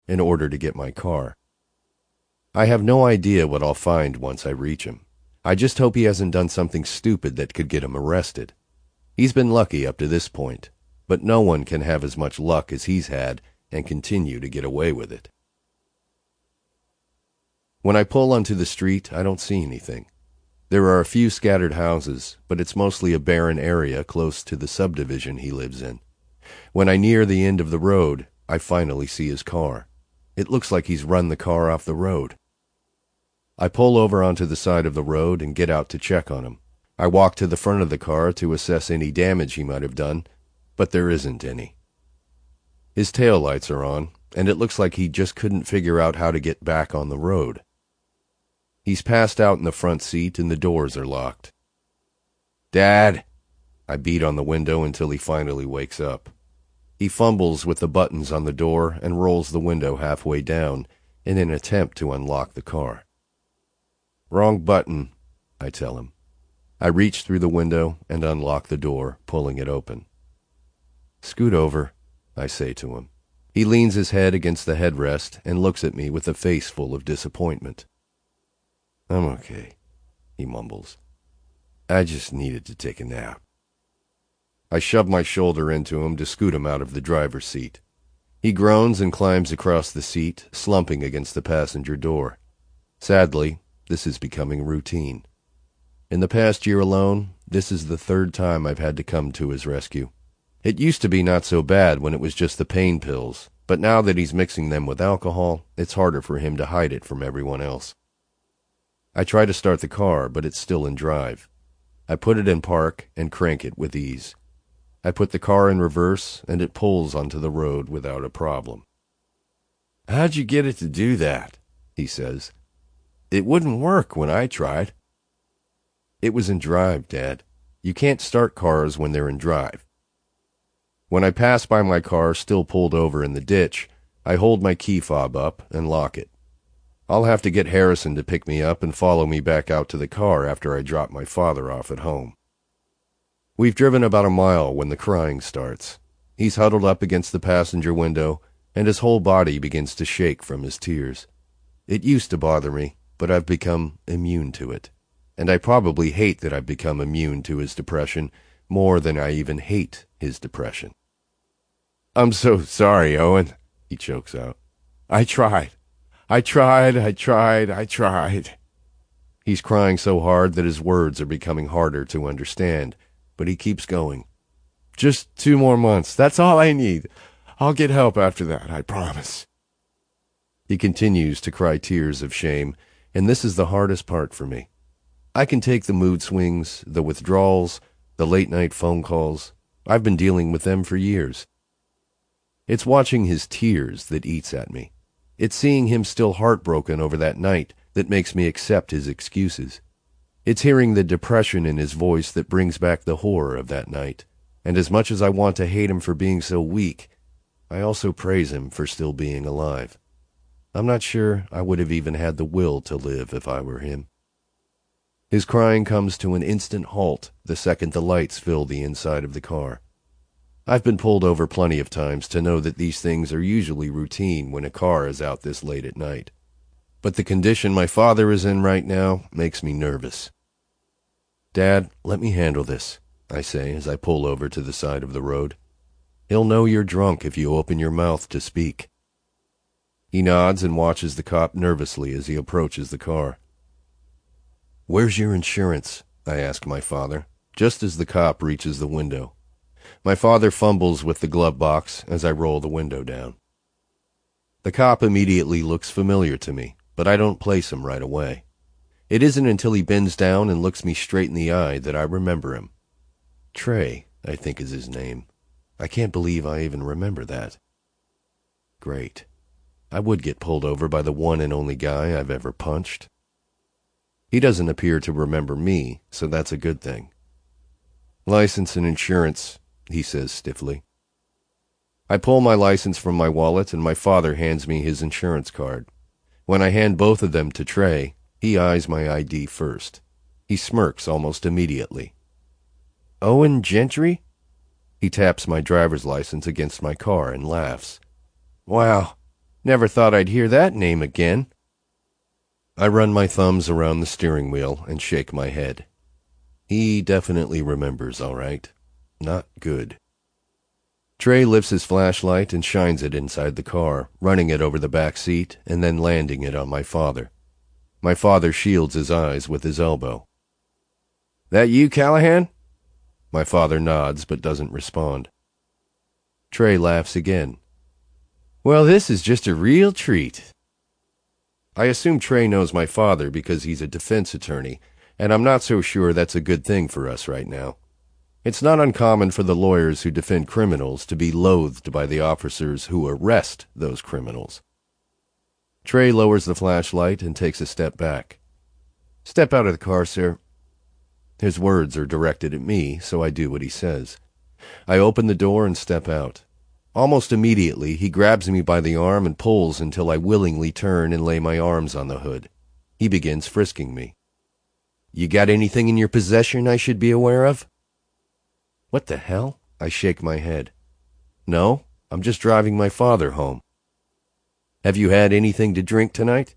in order to get my car. I have no idea what I'll find once I reach him. I just hope he hasn't done something stupid that could get him arrested. He's been lucky up to this point, but no one can have as much luck as he's had and continue to get away with it. When I pull onto the street, I don't see anything. There are a few scattered houses, but it's mostly a barren area close to the subdivision he lives in. When I near the end of the road, I finally see his car. It looks like he's run the car off the road. I pull over onto the side of the road and get out to check on him. I walk to the front of the car to assess any damage he might have done, but there isn't any. His taillights are on, and it looks like he just couldn't figure out how to get back on the road. He's passed out in the front seat and the doors are locked. "Dad!" I beat on the window until he finally wakes up. He fumbles with the buttons on the door and rolls the window halfway down in an attempt to unlock the car. "Wrong button," I tell him. I reach through the window and unlock the door, pulling it open. "Scoot over," I say to him. He leans his head against the headrest and looks at me with a face full of disappointment. "I'm okay," he mumbles. "I just needed to take a nap." I shove my shoulder into him to scoot him out of the driver's seat. He groans and climbs across the seat, slumping against the passenger door. Sadly, this is becoming routine. In the past year alone, this is the third time I've had to come to his rescue. It used to be not so bad when it was just the pain pills, but now that he's mixing them with alcohol, it's harder for him to hide it from everyone else. I try to start the car, but it's still in drive. I put it in park and crank it with ease. I put the car in reverse, and it pulls onto the road without a problem. "How'd you get it to do that?" he says. "It wouldn't work when I tried." "It was in drive, Dad. You can't start cars when they're in drive." When I pass by my car still pulled over in the ditch, I hold my key fob up and lock it. I'll have to get Harrison to pick me up and follow me back out to the car after I drop my father off at home. We've driven about a mile when the crying starts. He's huddled up against the passenger window, and his whole body begins to shake from his tears. It used to bother me, but I've become immune to it. And I probably hate that I've become immune to his depression more than I even hate his depression. "I'm so sorry, Owen," he chokes out. I tried. He's crying so hard that his words are becoming harder to understand, but he keeps going. "Just 2 more months. That's all I need. I'll get help after that, I promise." He continues to cry tears of shame, and this is the hardest part for me. I can take the mood swings, the withdrawals, the late-night phone calls. I've been dealing with them for years. It's watching his tears that eats at me. It's seeing him still heartbroken over that night that makes me accept his excuses. It's hearing the depression in his voice that brings back the horror of that night. And as much as I want to hate him for being so weak, I also praise him for still being alive. I'm not sure I would have even had the will to live if I were him. His crying comes to an instant halt the second the lights fill the inside of the car. I've been pulled over plenty of times to know that these things are usually routine when a car is out this late at night. But the condition my father is in right now makes me nervous. "Dad, let me handle this," I say as I pull over to the side of the road. "He'll know you're drunk if you open your mouth to speak." He nods and watches the cop nervously as he approaches the car. "Where's your insurance?" I ask my father, just as the cop reaches the window. My father fumbles with the glove box as I roll the window down. The cop immediately looks familiar to me, but I don't place him right away. It isn't until he bends down and looks me straight in the eye that I remember him. Trey, I think is his name. I can't believe I even remember that. Great. I would get pulled over by the one and only guy I've ever punched. He doesn't appear to remember me, so that's a good thing. "License and insurance," he says stiffly. I pull my license from my wallet and my father hands me his insurance card. When I hand both of them to Trey, he eyes my ID first. He smirks almost immediately. "Owen Gentry?" He taps my driver's license against my car and laughs. "Wow, Never thought I'd hear that name again. I run my thumbs around the steering wheel and shake my head. He definitely remembers, all right. Not good. Trey lifts his flashlight and shines it inside the car, running it over the back seat and then landing it on my father. My father shields his eyes with his elbow. That you, Callahan? My father nods but doesn't respond. Trey laughs again. Well, this is just a real treat. I assume Trey knows my father because he's a defense attorney, and I'm not so sure that's a good thing for us right now. It's not uncommon for the lawyers who defend criminals to be loathed by the officers who arrest those criminals. Trey lowers the flashlight and takes a step back. Step out of the car, sir. His words are directed at me, so I do what he says. I open the door and step out. Almost immediately, he grabs me by the arm and pulls until I willingly turn and lay my arms on the hood. He begins frisking me. You got anything in your possession I should be aware of? What the hell? I shake my head. No, I'm just driving my father home. Have you had anything to drink tonight?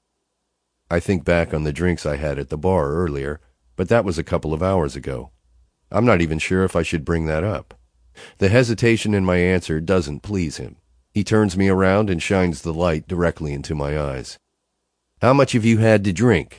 I think back on the drinks I had at the bar earlier, but that was a couple of hours ago. I'm not even sure if I should bring that up. The hesitation in my answer doesn't please him. He turns me around and shines the light directly into my eyes. How much have you had to drink?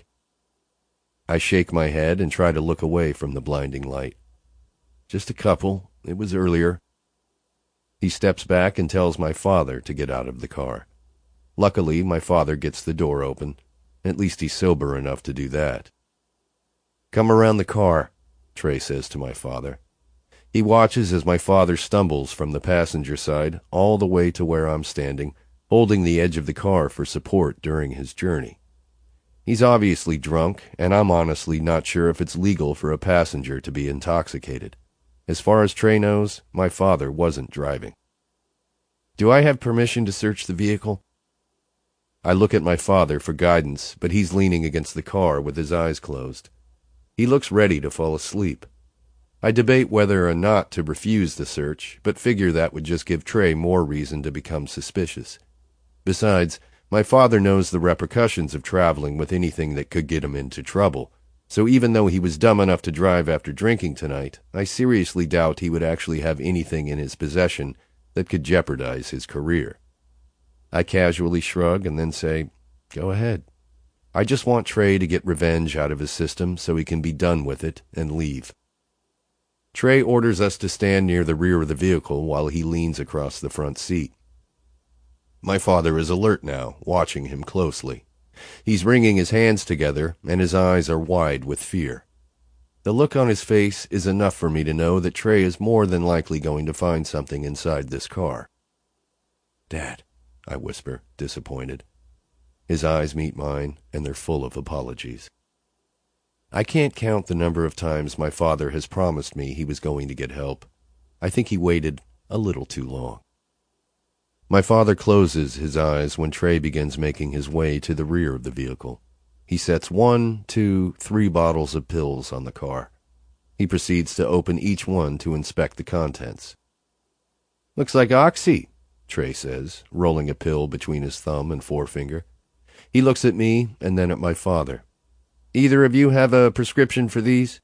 I shake my head and try to look away from the blinding light. Just a couple. It was earlier. He steps back and tells my father to get out of the car. Luckily, my father gets the door open. At least he's sober enough to do that. Come around the car, Trey says to my father. He watches as my father stumbles from the passenger side all the way to where I'm standing, holding the edge of the car for support during his journey. He's obviously drunk, and I'm honestly not sure if it's legal for a passenger to be intoxicated. As far as Trey knows, my father wasn't driving. Do I have permission to search the vehicle? I look at my father for guidance, but he's leaning against the car with his eyes closed. He looks ready to fall asleep. I debate whether or not to refuse the search, but figure that would just give Trey more reason to become suspicious. Besides, my father knows the repercussions of traveling with anything that could get him into trouble, so even though he was dumb enough to drive after drinking tonight, I seriously doubt he would actually have anything in his possession that could jeopardize his career. I casually shrug and then say, go ahead. I just want Trey to get revenge out of his system so he can be done with it and leave. Trey orders us to stand near the rear of the vehicle while he leans across the front seat. My father is alert now, watching him closely. He's wringing his hands together, and his eyes are wide with fear. The look on his face is enough for me to know that Trey is more than likely going to find something inside this car. Dad, I whisper, disappointed. His eyes meet mine, and they're full of apologies. I can't count the number of times my father has promised me he was going to get help. I think he waited a little too long. My father closes his eyes when Trey begins making his way to the rear of the vehicle. He sets 1, 2, 3 bottles of pills on the car. He proceeds to open each one to inspect the contents. Looks like Oxy, Trey says, rolling a pill between his thumb and forefinger. He looks at me and then at my father. Either of you have a prescription for these?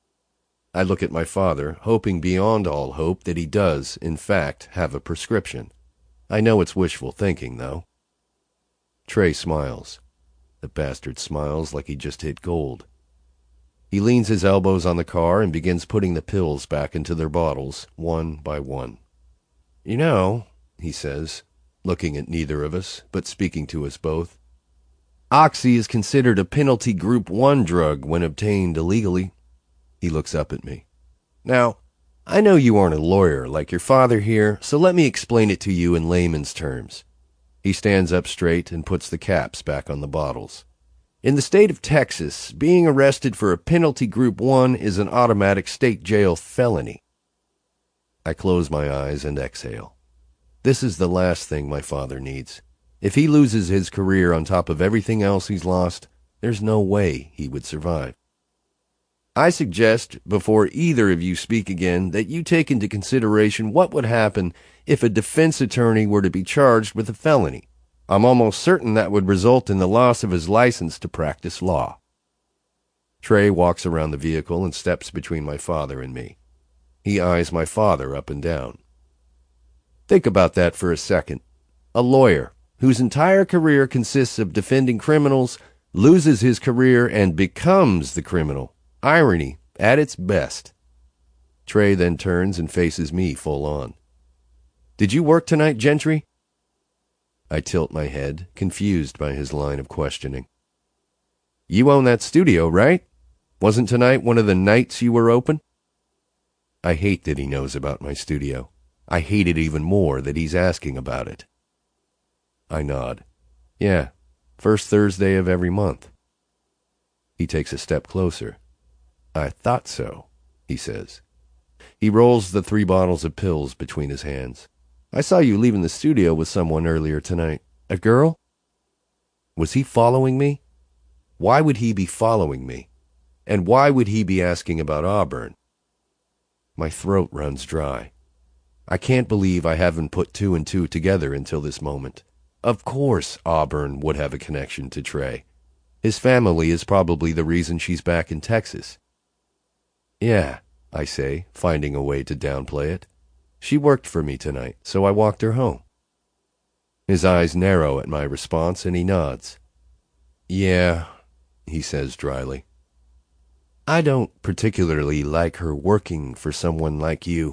I look at my father, hoping beyond all hope that he does, in fact, have a prescription. I know it's wishful thinking, though. Trey smiles. The bastard smiles like he just hit gold. He leans his elbows on the car and begins putting the pills back into their bottles, one by one. You know, he says, looking at neither of us, but speaking to us both, Oxy is considered a penalty group 1 drug when obtained illegally. He looks up at me. Now, I know you aren't a lawyer like your father here, so let me explain it to you in layman's terms. He stands up straight and puts the caps back on the bottles. In the state of Texas, being arrested for a penalty group 1 is an automatic state jail felony. I close my eyes and exhale. This is the last thing my father needs. If he loses his career on top of everything else he's lost, there's no way he would survive. I suggest, before either of you speak again, that you take into consideration what would happen if a defense attorney were to be charged with a felony. I'm almost certain that would result in the loss of his license to practice law. Trey walks around the vehicle and steps between my father and me. He eyes my father up and down. Think about that for a second. A lawyer whose entire career consists of defending criminals loses his career and becomes the criminal. Irony at its best. Trey then turns and faces me full on. Did you work tonight, Gentry? I tilt my head, confused by his line of questioning. You own that studio, right? Wasn't tonight one of the nights you were open? I hate that he knows about my studio. I hate it even more that he's asking about it. I nod. Yeah, first Thursday of every month. He takes a step closer. I thought so, he says. He rolls the 3 bottles of pills between his hands. I saw you leaving the studio with someone earlier tonight. A girl? Was he following me? Why would he be following me? And why would he be asking about Auburn? My throat runs dry. I can't believe I haven't put 2 and 2 together until this moment. Of course Auburn would have a connection to Trey. His family is probably the reason she's back in Texas. Yeah, I say, finding a way to downplay it. She worked for me tonight, so I walked her home. His eyes narrow at my response, and he nods. Yeah, he says dryly. I don't particularly like her working for someone like you.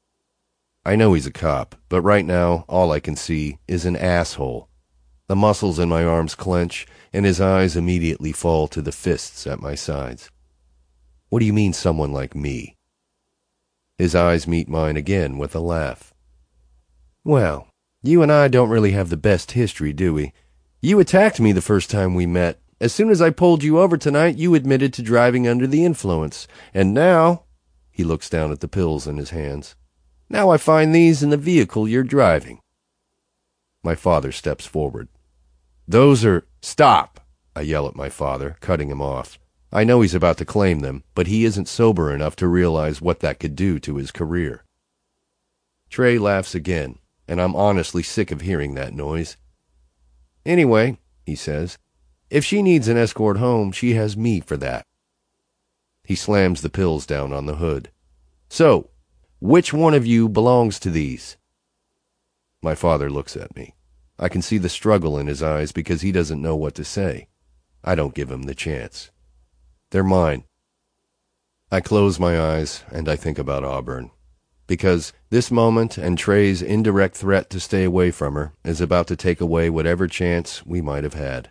I know he's a cop, but right now all I can see is an asshole. The muscles in my arms clench, and his eyes immediately fall to the fists at my sides. What do you mean, someone like me? His eyes meet mine again with a laugh. Well, you and I don't really have the best history, do we? You attacked me the first time we met. As soon as I pulled you over tonight, you admitted to driving under the influence. And now, he looks down at the pills in his hands, now I find these in the vehicle you're driving. My father steps forward. Those are... Stop! I yell at my father, cutting him off. I know he's about to claim them, but he isn't sober enough to realize what that could do to his career. Trey laughs again, and I'm honestly sick of hearing that noise. Anyway, he says, if she needs an escort home, she has me for that. He slams the pills down on the hood. So, which one of you belongs to these? My father looks at me. I can see the struggle in his eyes because he doesn't know what to say. I don't give him the chance. They're mine. I close my eyes and I think about Auburn. Because this moment and Trey's indirect threat to stay away from her is about to take away whatever chance we might have had.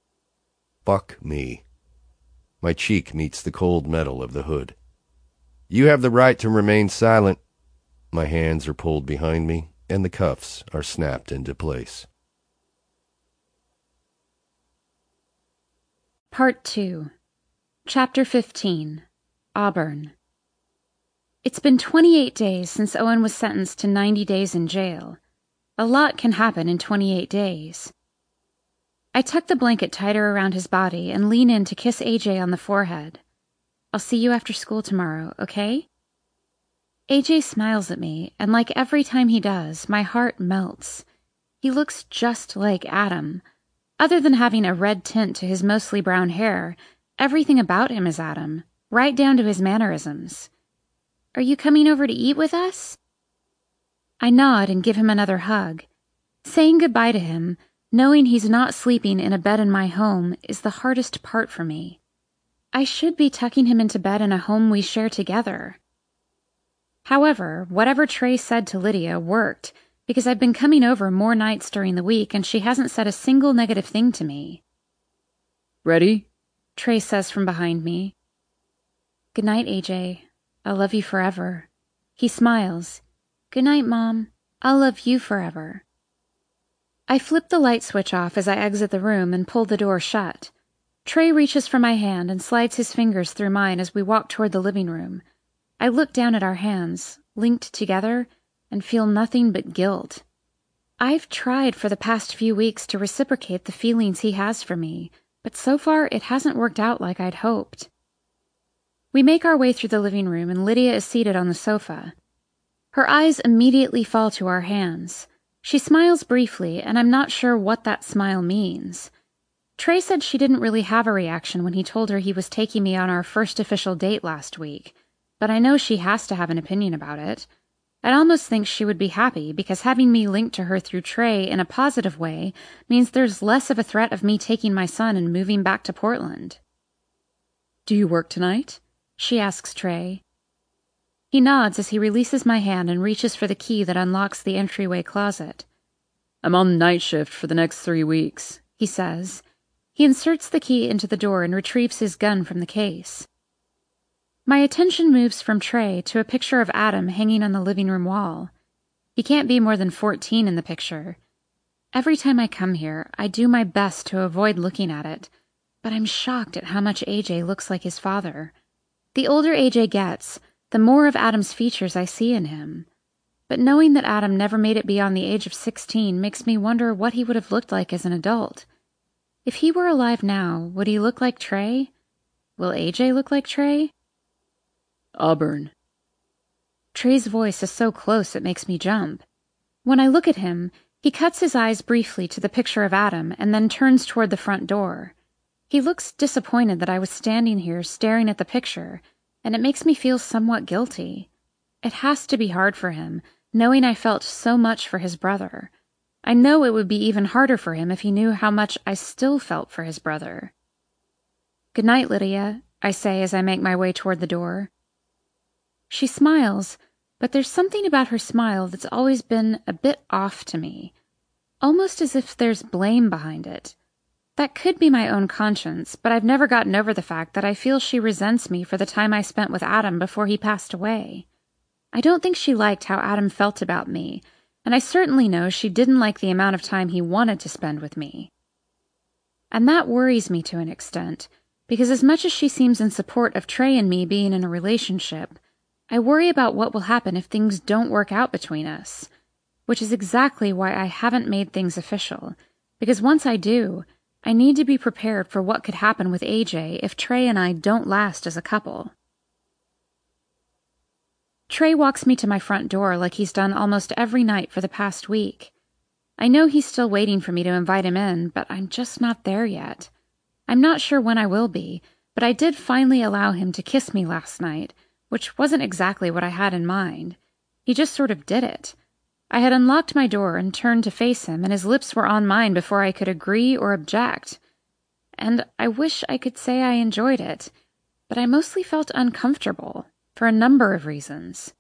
Fuck me. My cheek meets the cold metal of the hood. You have the right to remain silent. My hands are pulled behind me, and the cuffs are snapped into place. Part 2. Chapter 15. Auburn. It's been 28 days since Owen was sentenced to 90 days in jail. A lot can happen in 28 days. I tuck the blanket tighter around his body and lean in to kiss AJ on the forehead. I'll see you after school tomorrow, okay? AJ smiles at me, and like every time he does, my heart melts. He looks just like Adam. Other than having a red tint to his mostly brown hair, everything about him is Adam, right down to his mannerisms. Are you coming over to eat with us? I nod and give him another hug. Saying goodbye to him, knowing he's not sleeping in a bed in my home, is the hardest part for me. I should be tucking him into bed in a home we share together. However, whatever Trey said to Lydia worked, because I've been coming over more nights during the week and she hasn't said a single negative thing to me. Ready? Trey says from behind me. Good night, AJ. I'll love you forever. He smiles. Good night, Mom. I'll love you forever. I flip the light switch off as I exit the room and pull the door shut. Trey reaches for my hand and slides his fingers through mine as we walk toward the living room. I look down at our hands, linked together, and feel nothing but guilt. I've tried for the past few weeks to reciprocate the feelings he has for me, but so far it hasn't worked out like I'd hoped. We make our way through the living room and Lydia is seated on the sofa. Her eyes immediately fall to our hands. She smiles briefly, and I'm not sure what that smile means. Trey said she didn't really have a reaction when he told her he was taking me on our first official date last week, but I know she has to have an opinion about it. I'd almost think she would be happy, because having me linked to her through Trey in a positive way means there's less of a threat of me taking my son and moving back to Portland. Do you work tonight? She asks Trey. He nods as he releases my hand and reaches for the key that unlocks the entryway closet. I'm on night shift for the next 3 weeks, he says. He inserts the key into the door and retrieves his gun from the case. My attention moves from Trey to a picture of Adam hanging on the living room wall. He can't be more than 14 in the picture. Every time I come here, I do my best to avoid looking at it, but I'm shocked at how much AJ looks like his father. The older AJ gets, the more of Adam's features I see in him. But knowing that Adam never made it beyond the age of 16 makes me wonder what he would have looked like as an adult. If he were alive now, would he look like Trey? Will AJ look like Trey? Auburn. Trey's voice is so close it makes me jump. When I look at him, he cuts his eyes briefly to the picture of Adam and then turns toward the front door. He looks disappointed that I was standing here staring at the picture, and it makes me feel somewhat guilty. It has to be hard for him, knowing I felt so much for his brother. I know it would be even harder for him if he knew how much I still felt for his brother. "Good night, Lydia," I say as I make my way toward the door. She smiles, but there's something about her smile that's always been a bit off to me, almost as if there's blame behind it. That could be my own conscience, but I've never gotten over the fact that I feel she resents me for the time I spent with Adam before he passed away. I don't think she liked how Adam felt about me, and I certainly know she didn't like the amount of time he wanted to spend with me. And that worries me to an extent, because as much as she seems in support of Trey and me being in a relationship, I worry about what will happen if things don't work out between us, which is exactly why I haven't made things official, because once I do, I need to be prepared for what could happen with AJ if Trey and I don't last as a couple. Trey walks me to my front door like he's done almost every night for the past week. I know he's still waiting for me to invite him in, but I'm just not there yet. I'm not sure when I will be, but I did finally allow him to kiss me last night, which wasn't exactly what I had in mind. He just sort of did it. I had unlocked my door and turned to face him, and his lips were on mine before I could agree or object. And I wish I could say I enjoyed it, but I mostly felt uncomfortable, for a number of reasons.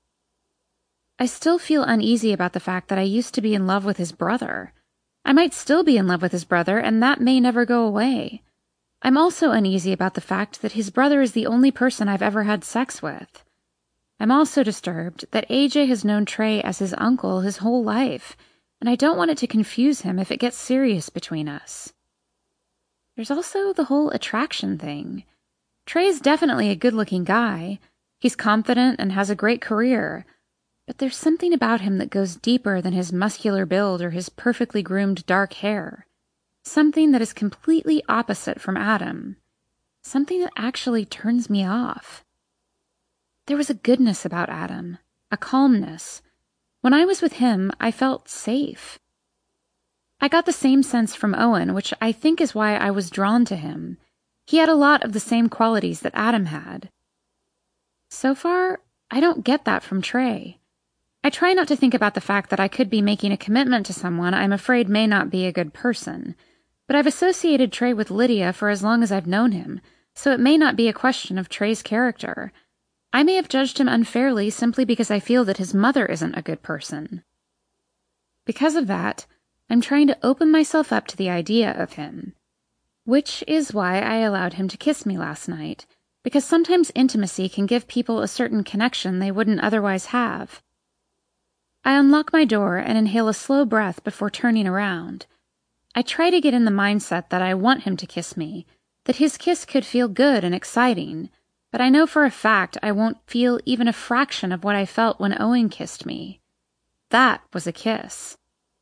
I still feel uneasy about the fact that I used to be in love with his brother. I might still be in love with his brother, and that may never go away. I'm also uneasy about the fact that his brother is the only person I've ever had sex with. I'm also disturbed that AJ has known Trey as his uncle his whole life, and I don't want it to confuse him if it gets serious between us. There's also the whole attraction thing. Trey's definitely a good-looking guy. He's confident and has a great career, but there's something about him that goes deeper than his muscular build or his perfectly groomed dark hair. Something that is completely opposite from Adam. Something that actually turns me off. There was a goodness about Adam, a calmness. When I was with him, I felt safe. I got the same sense from Owen, which I think is why I was drawn to him. He had a lot of the same qualities that Adam had. So far, I don't get that from Trey. I try not to think about the fact that I could be making a commitment to someone I'm afraid may not be a good person, but I've associated Trey with Lydia for as long as I've known him, so it may not be a question of Trey's character. I may have judged him unfairly simply because I feel that his mother isn't a good person. Because of that, I'm trying to open myself up to the idea of him. Which is why I allowed him to kiss me last night, because sometimes intimacy can give people a certain connection they wouldn't otherwise have. I unlock my door and inhale a slow breath before turning around. I try to get in the mindset that I want him to kiss me, that his kiss could feel good and exciting, but I know for a fact I won't feel even a fraction of what I felt when Owen kissed me. That was a kiss.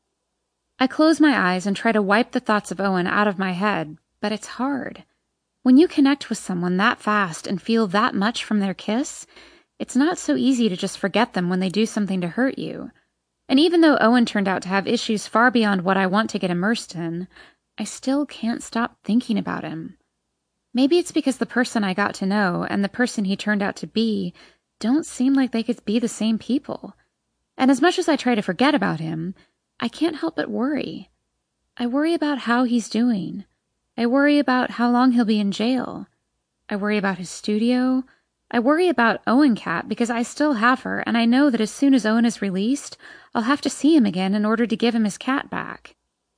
I close my eyes and try to wipe the thoughts of Owen out of my head, but it's hard. When you connect with someone that fast and feel that much from their kiss, it's not so easy to just forget them when they do something to hurt you. And even though Owen turned out to have issues far beyond what I want to get immersed in, I still can't stop thinking about him. Maybe it's because the person I got to know and the person he turned out to be don't seem like they could be the same people. And as much as I try to forget about him, I can't help but worry. I worry about how he's doing. I worry about how long he'll be in jail. I worry about his studio. I worry about Owen Cat because I still have her, and I know that as soon as Owen is released, I'll have to see him again in order to give him his cat back.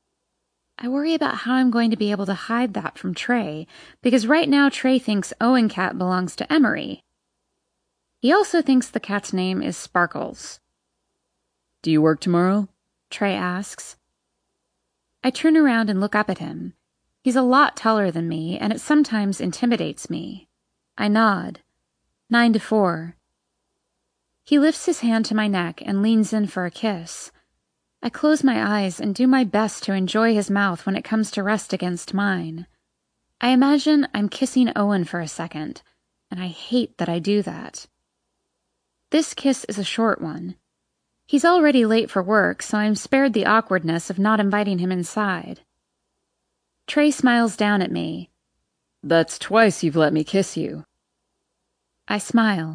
I worry about how I'm going to be able to hide that from Trey, because right now Trey thinks Owen Cat belongs to Emery. He also thinks the cat's name is Sparkles. Do you work tomorrow? Trey asks. I turn around and look up at him. He's a lot taller than me, and it sometimes intimidates me. I nod. 9 to 4. He lifts his hand to my neck and leans in for a kiss. I close my eyes and do my best to enjoy his mouth when it comes to rest against mine. I imagine I'm kissing Owen for a second, and I hate that I do that. This kiss is a short one. He's already late for work, so I'm spared the awkwardness of not inviting him inside. Trey smiles down at me. That's twice you've let me kiss you. I smile.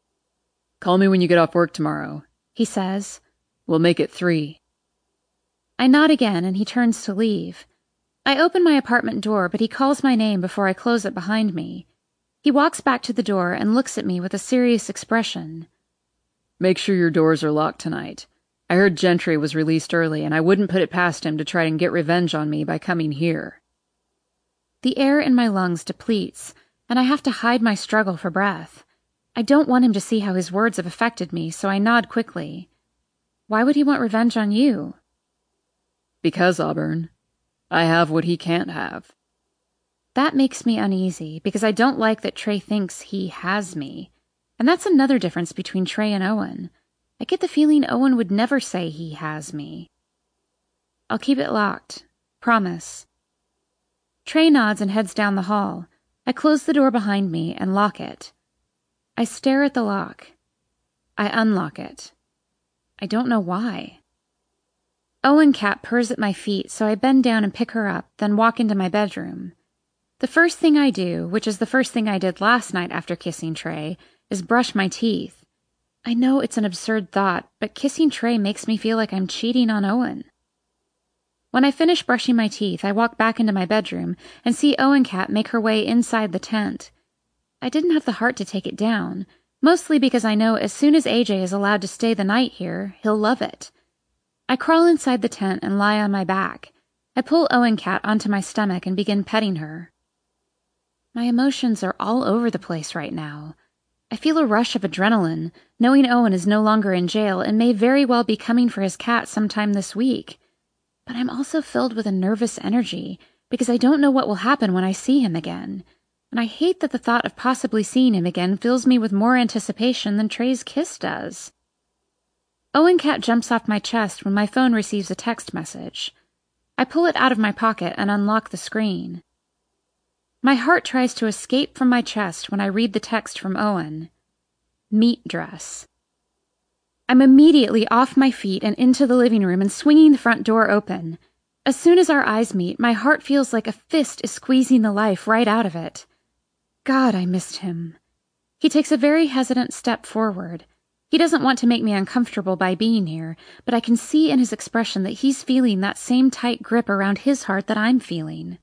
Call me when you get off work tomorrow, he says. We'll make it 3. I nod again and he turns to leave. I open my apartment door, but he calls my name before I close it behind me. He walks back to the door and looks at me with a serious expression. Make sure your doors are locked tonight. I heard Gentry was released early, and I wouldn't put it past him to try and get revenge on me by coming here. The air in my lungs depletes, and I have to hide my struggle for breath. I don't want him to see how his words have affected me, so I nod quickly. Why would he want revenge on you? Because, Auburn, I have what he can't have. That makes me uneasy, because I don't like that Trey thinks he has me. And that's another difference between Trey and Owen. I get the feeling Owen would never say he has me. I'll keep it locked. Promise. Trey nods and heads down the hall. I close the door behind me and lock it. I stare at the lock. I unlock it. I don't know why. Owen Cat purrs at my feet, so I bend down and pick her up, then walk into my bedroom. The first thing I do, which is the first thing I did last night after kissing Trey, is brush my teeth. I know it's an absurd thought, but kissing Trey makes me feel like I'm cheating on Owen. When I finish brushing my teeth, I walk back into my bedroom and see Owen Cat make her way inside the tent. I didn't have the heart to take it down, mostly because I know as soon as AJ is allowed to stay the night here, he'll love it. I crawl inside the tent and lie on my back. I pull Owen Cat onto my stomach and begin petting her. My emotions are all over the place right now. I feel a rush of adrenaline, knowing Owen is no longer in jail and may very well be coming for his cat sometime this week. But I'm also filled with a nervous energy, because I don't know what will happen when I see him again. And I hate that the thought of possibly seeing him again fills me with more anticipation than Trey's kiss does. Owen Cat jumps off my chest when my phone receives a text message. I pull it out of my pocket and unlock the screen. My heart tries to escape from my chest when I read the text from Owen. Meat dress. I'm immediately off my feet and into the living room and swinging the front door open. As soon as our eyes meet, my heart feels like a fist is squeezing the life right out of it. God, I missed him. He takes a very hesitant step forward. He doesn't want to make me uncomfortable by being here, but I can see in his expression that he's feeling that same tight grip around his heart that I'm feeling.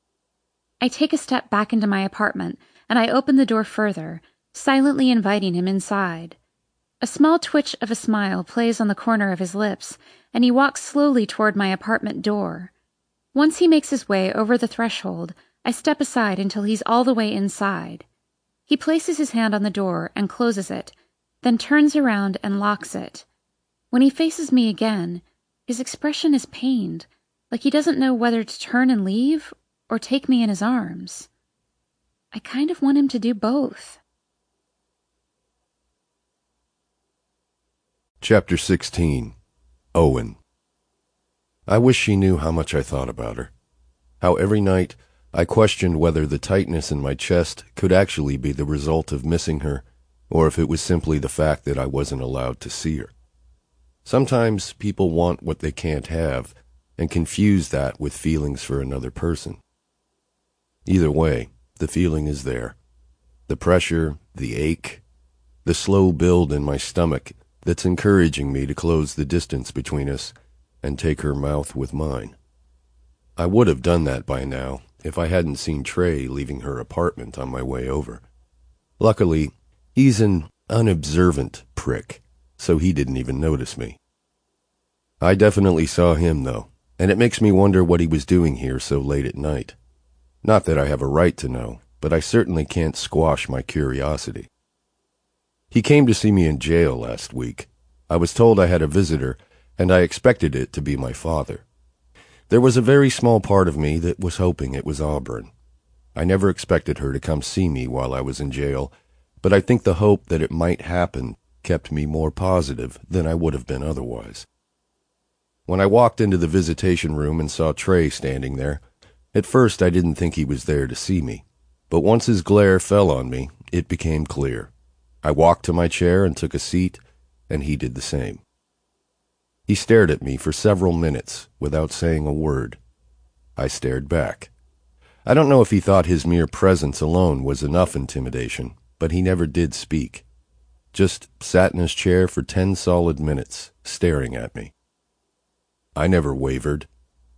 I take a step back into my apartment, and I open the door further, silently inviting him inside. A small twitch of a smile plays on the corner of his lips, and he walks slowly toward my apartment door. Once he makes his way over the threshold, I step aside until he's all the way inside. He places his hand on the door and closes it, then turns around and locks it. When he faces me again, his expression is pained, like he doesn't know whether to turn and leave or take me in his arms. I kind of want him to do both. Chapter 16. Owen. I wish she knew how much I thought about her. How every night I questioned whether the tightness in my chest could actually be the result of missing her, or if it was simply the fact that I wasn't allowed to see her. Sometimes people want what they can't have and confuse that with feelings for another person. Either way, the feeling is there. The pressure, the ache, the slow build in my stomach that's encouraging me to close the distance between us and take her mouth with mine. I would have done that by now if I hadn't seen Trey leaving her apartment on my way over. Luckily, he's an unobservant prick, so he didn't even notice me. I definitely saw him, though, and it makes me wonder what he was doing here so late at night. Not that I have a right to know, but I certainly can't squash my curiosity. He came to see me in jail last week. I was told I had a visitor, and I expected it to be my father. There was a very small part of me that was hoping it was Auburn. I never expected her to come see me while I was in jail, but I think the hope that it might happen kept me more positive than I would have been otherwise. When I walked into the visitation room and saw Trey standing there, at first I didn't think he was there to see me, but once his glare fell on me, it became clear. I walked to my chair and took a seat, and he did the same. He stared at me for several minutes without saying a word. I stared back. I don't know if he thought his mere presence alone was enough intimidation, but he never did speak. Just sat in his chair for 10 solid minutes, staring at me. I never wavered.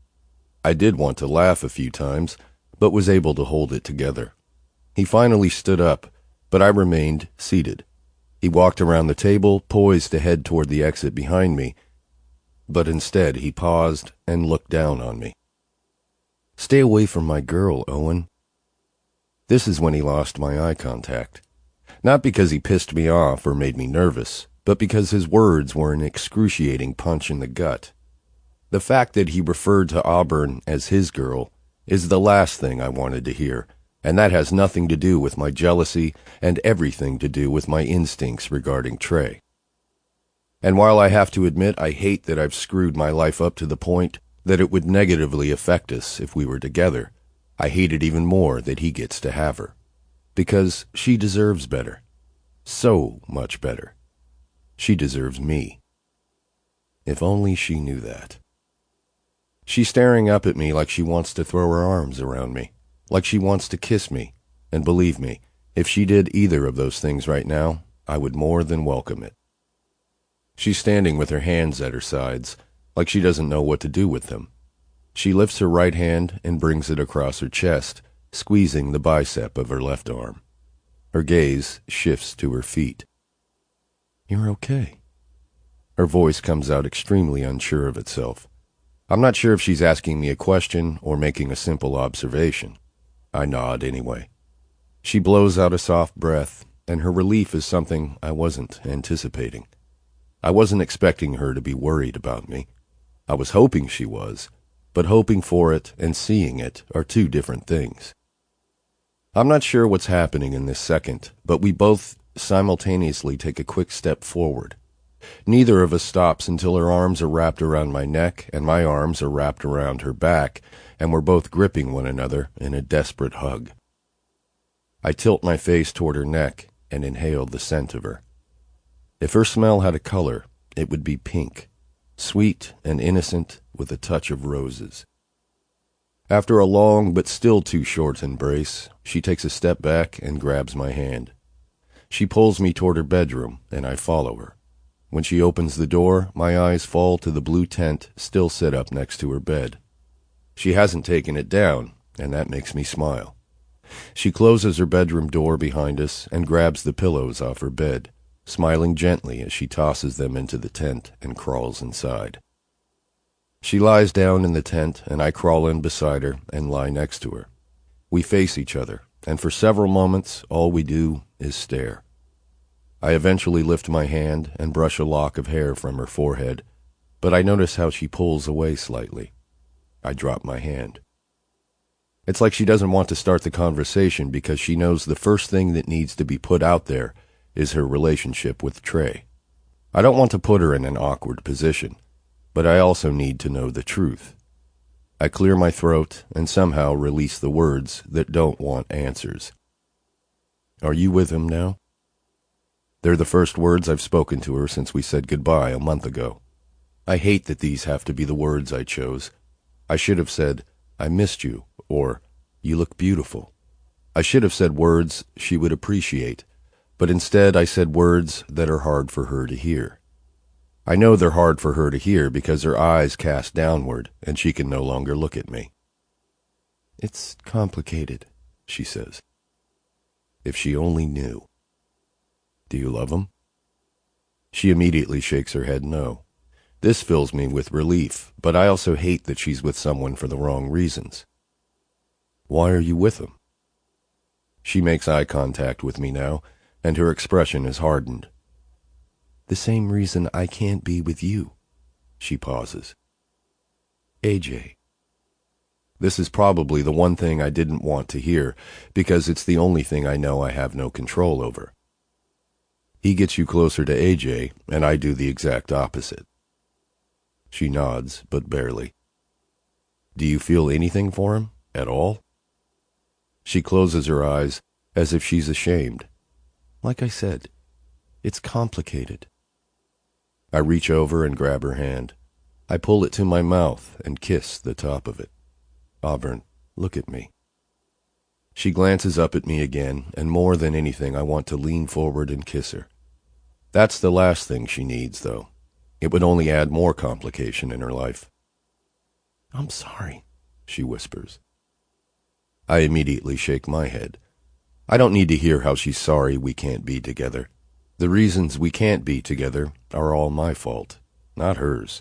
I did want to laugh a few times, but was able to hold it together. He finally stood up, but I remained seated. He walked around the table, poised to head toward the exit behind me, but instead he paused and looked down on me. "Stay away from my girl, Owen." This is when he lost my eye contact. Not because he pissed me off or made me nervous, but because his words were an excruciating punch in the gut. The fact that he referred to Auburn as his girl is the last thing I wanted to hear, and that has nothing to do with my jealousy and everything to do with my instincts regarding Trey. And while I have to admit I hate that I've screwed my life up to the point that it would negatively affect us if we were together, I hate it even more that he gets to have her. Because she deserves better. So much better. She deserves me. If only she knew that. She's staring up at me like she wants to throw her arms around me, like she wants to kiss me, and believe me, if she did either of those things right now, I would more than welcome it. She's standing with her hands at her sides, like she doesn't know what to do with them. She lifts her right hand and brings it across her chest, squeezing the bicep of her left arm. Her gaze shifts to her feet. "You're okay." Her voice comes out extremely unsure of itself. I'm not sure if she's asking me a question or making a simple observation. I nod anyway. She blows out a soft breath, and her relief is something I wasn't anticipating. I wasn't expecting her to be worried about me. I was hoping she was, but hoping for it and seeing it are two different things. I'm not sure what's happening in this second, but we both simultaneously take a quick step forward. Neither of us stops until her arms are wrapped around my neck and my arms are wrapped around her back, and we're both gripping one another in a desperate hug. I tilt my face toward her neck and inhale the scent of her. If her smell had a color, it would be pink, sweet and innocent with a touch of roses. After a long but still too short embrace, she takes a step back and grabs my hand. She pulls me toward her bedroom, and I follow her. When she opens the door, my eyes fall to the blue tent still set up next to her bed. She hasn't taken it down, and that makes me smile. She closes her bedroom door behind us and grabs the pillows off her bed, smiling gently as she tosses them into the tent and crawls inside. She lies down in the tent, and I crawl in beside her and lie next to her. We face each other, and for several moments all we do is stare. I eventually lift my hand and brush a lock of hair from her forehead, but I notice how she pulls away slightly. I drop my hand. It's like she doesn't want to start the conversation because she knows the first thing that needs to be put out there is her relationship with Trey. I don't want to put her in an awkward position, but I also need to know the truth. I clear my throat and somehow release the words that don't want answers. "Are you with him now?" They're the first words I've spoken to her since we said goodbye a month ago. I hate that these have to be the words I chose. I should have said, I missed you, or you look beautiful. I should have said words she would appreciate, but instead I said words that are hard for her to hear. I know they're hard for her to hear because her eyes cast downward and she can no longer look at me. It's complicated, she says. If she only knew. Do you love him? She immediately shakes her head no. This fills me with relief, but I also hate that she's with someone for the wrong reasons. Why are you with him? She makes eye contact with me now, and her expression is hardened. The same reason I can't be with you. She pauses. AJ. This is probably the one thing I didn't want to hear, because it's the only thing I know I have no control over. He gets you closer to AJ, and I do the exact opposite. She nods, but barely. Do you feel anything for him, at all? She closes her eyes, as if she's ashamed. Like I said, it's complicated. I reach over and grab her hand. I pull it to my mouth and kiss the top of it. Auburn, look at me. She glances up at me again, and more than anything I want to lean forward and kiss her. That's the last thing she needs, though. It would only add more complication in her life. I'm sorry, she whispers. I immediately shake my head. I don't need to hear how she's sorry we can't be together. The reasons we can't be together are all my fault, not hers.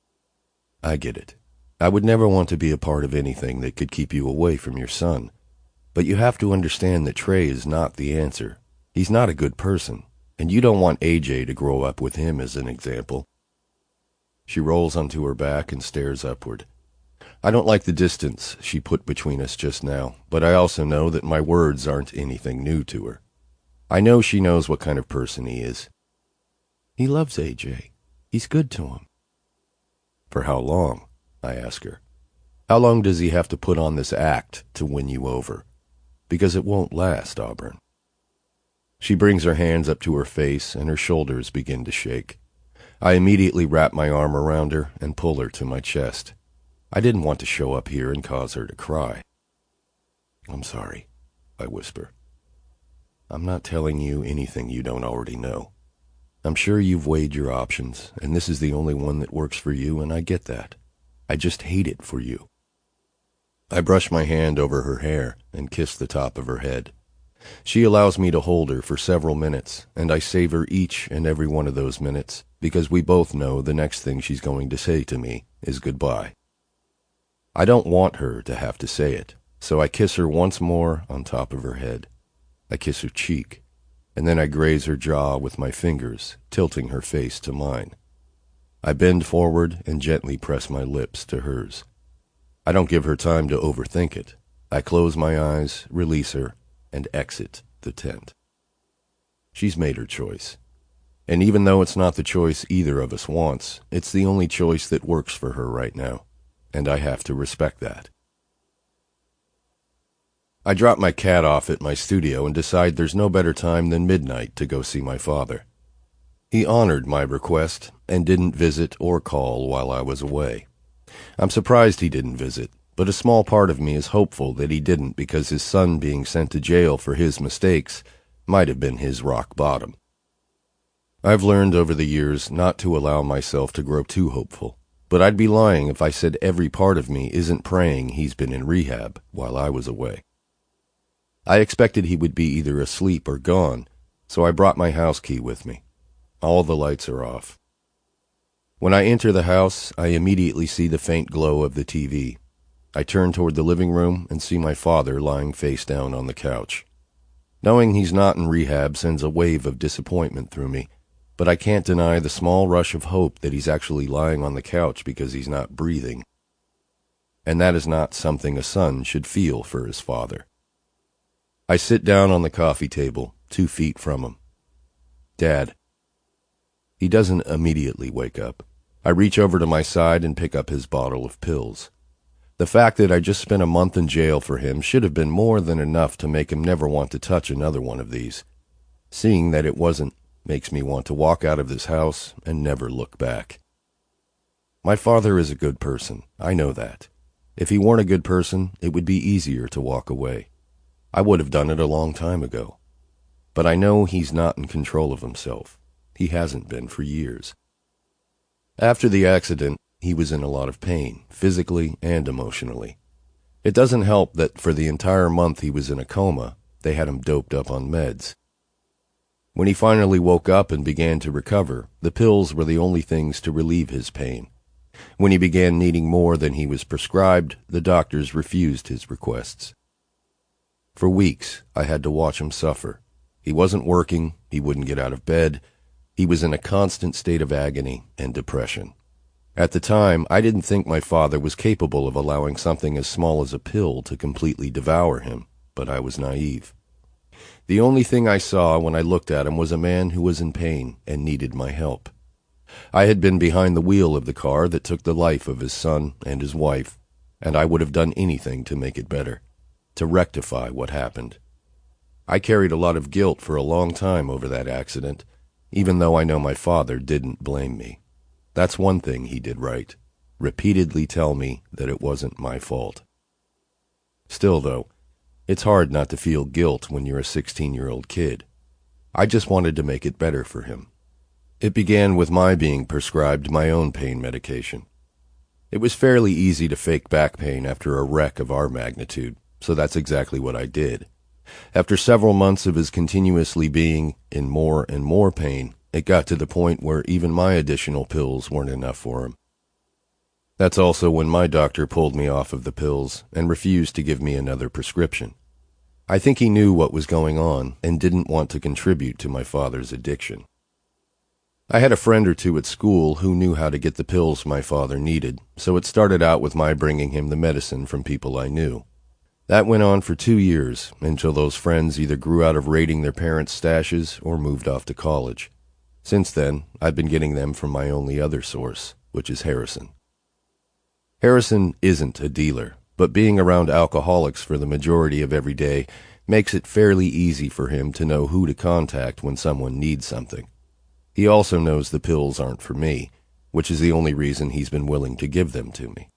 I get it. I would never want to be a part of anything that could keep you away from your son. But you have to understand that Trey is not the answer. He's not a good person, and you don't want AJ to grow up with him as an example. She rolls onto her back and stares upward. I don't like the distance she put between us just now, but I also know that my words aren't anything new to her. I know she knows what kind of person he is. He loves AJ. He's good to him. For how long? I ask her. How long does he have to put on this act to win you over? Because it won't last, Auburn. She brings her hands up to her face and her shoulders begin to shake. I immediately wrap my arm around her and pull her to my chest. I didn't want to show up here and cause her to cry. I'm sorry, I whisper. I'm not telling you anything you don't already know. I'm sure you've weighed your options, and this is the only one that works for you, and I get that. I just hate it for you. I brush my hand over her hair and kiss the top of her head. She allows me to hold her for several minutes, and I savor each and every one of those minutes, because we both know the next thing she's going to say to me is goodbye. I don't want her to have to say it, so I kiss her once more on top of her head. I kiss her cheek, and then I graze her jaw with my fingers, tilting her face to mine. I bend forward and gently press my lips to hers. I don't give her time to overthink it. I close my eyes, release her, and exit the tent. She's made her choice. And even though it's not the choice either of us wants, it's the only choice that works for her right now, and I have to respect that. I drop my cat off at my studio and decide there's no better time than midnight to go see my father. He honored my request and didn't visit or call while I was away. I'm surprised he didn't visit, but a small part of me is hopeful that he didn't because his son being sent to jail for his mistakes might have been his rock bottom. I've learned over the years not to allow myself to grow too hopeful, but I'd be lying if I said every part of me isn't praying he's been in rehab while I was away. I expected he would be either asleep or gone, so I brought my house key with me. All the lights are off. When I enter the house, I immediately see the faint glow of the TV. I turn toward the living room and see my father lying face down on the couch. Knowing he's not in rehab sends a wave of disappointment through me, but I can't deny the small rush of hope that he's actually lying on the couch because he's not breathing. And that is not something a son should feel for his father. I sit down on the coffee table, 2 feet from him. Dad. He doesn't immediately wake up. I reach over to my side and pick up his bottle of pills. The fact that I just spent a month in jail for him should have been more than enough to make him never want to touch another one of these. Seeing that it wasn't makes me want to walk out of this house and never look back. My father is a good person. I know that. If he weren't a good person, it would be easier to walk away. I would have done it a long time ago. But I know he's not in control of himself. He hasn't been for years. After the accident, he was in a lot of pain, physically and emotionally. It doesn't help that for the entire month he was in a coma, they had him doped up on meds. When he finally woke up and began to recover, the pills were the only things to relieve his pain. When he began needing more than he was prescribed, the doctors refused his requests. For weeks, I had to watch him suffer. He wasn't working, he wouldn't get out of bed. He was in a constant state of agony and depression. At the time, I didn't think my father was capable of allowing something as small as a pill to completely devour him, but I was naive. The only thing I saw when I looked at him was a man who was in pain and needed my help. I had been behind the wheel of the car that took the life of his son and his wife, and I would have done anything to make it better, to rectify what happened. I carried a lot of guilt for a long time over that accident, even though I know my father didn't blame me. That's one thing he did right, repeatedly tell me that it wasn't my fault. Still, though, it's hard not to feel guilt when you're a 16-year-old kid. I just wanted to make it better for him. It began with my being prescribed my own pain medication. It was fairly easy to fake back pain after a wreck of our magnitude, so that's exactly what I did. After several months of his continuously being in more and more pain, it got to the point where even my additional pills weren't enough for him. That's also when my doctor pulled me off of the pills and refused to give me another prescription. I think he knew what was going on and didn't want to contribute to my father's addiction. I had a friend or two at school who knew how to get the pills my father needed, so it started out with my bringing him the medicine from people I knew. That went on for 2 years, until those friends either grew out of raiding their parents' stashes or moved off to college. Since then, I've been getting them from my only other source, which is Harrison. Harrison isn't a dealer, but being around alcoholics for the majority of every day makes it fairly easy for him to know who to contact when someone needs something. He also knows the pills aren't for me, which is the only reason he's been willing to give them to me.